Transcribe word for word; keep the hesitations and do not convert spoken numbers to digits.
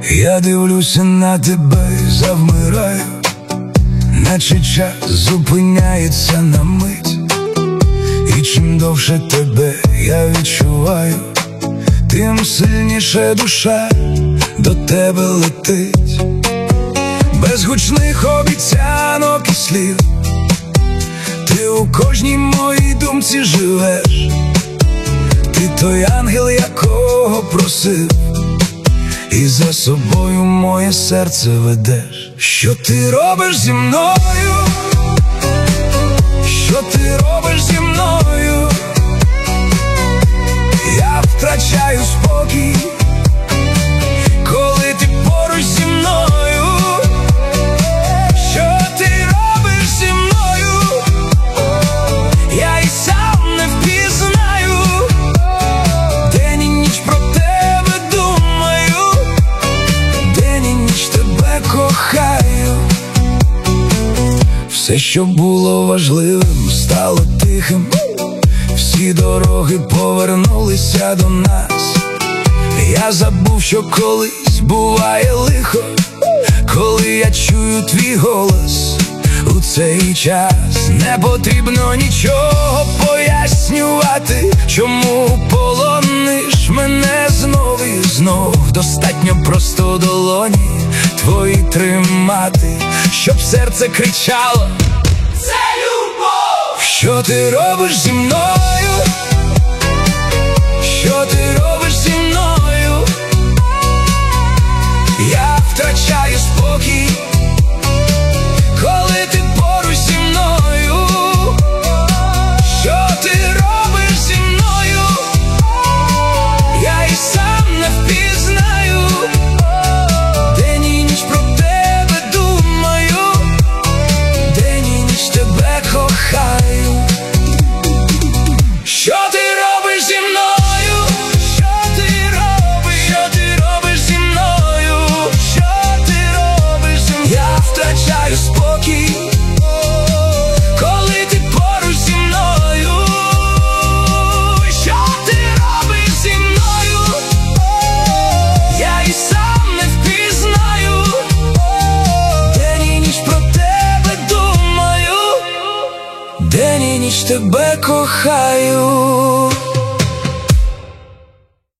Я дивлюся на тебе і завмираю, наче час зупиняється на мить. І чим довше тебе я відчуваю, тим сильніше душа до тебе летить. Без гучних обіцянок і слів, ти у кожній моїй думці живеш. Ти той ангел, якого просив, і за собою моє серце ведеш. Що ти робиш зі мною? Що ти робиш зі мною? Я втрачаю спокій, коли ти поруч зі мною. Що ти робиш зі мною? Я і сам не впізнаю. День і ніч про тебе думаю, день і ніч тебе кохаю. Все, що було важливим, стало тихим. Всі дороги повернулися до нас. Я забув, що колись буває лихо, коли я чую твій голос у цей час. Не потрібно нічого пояснювати, чому полониш мене знов і знов. Достатньо просто долоні твої тримати, щоб серце кричало: це любов! Що ти робиш зі мною? Що ти робиш зі мною? Я втрачаю спокій, коли ти поруч зі мною. Що ти робиш зі мною? Я і сам не впізнаю. День і ніч про тебе думаю, день і ніч тебе кохаю. Що ти робиш зі мною? Що ти робиш? Що ти робиш зі мною? Що ти робиш зі мною? Я втрачаю спокій, коли ти поруч зі мною. Що ти робиш зі мною? Я і сам не впізнаю. День і ніч про тебе думаю, день і ніч тебе кохаю.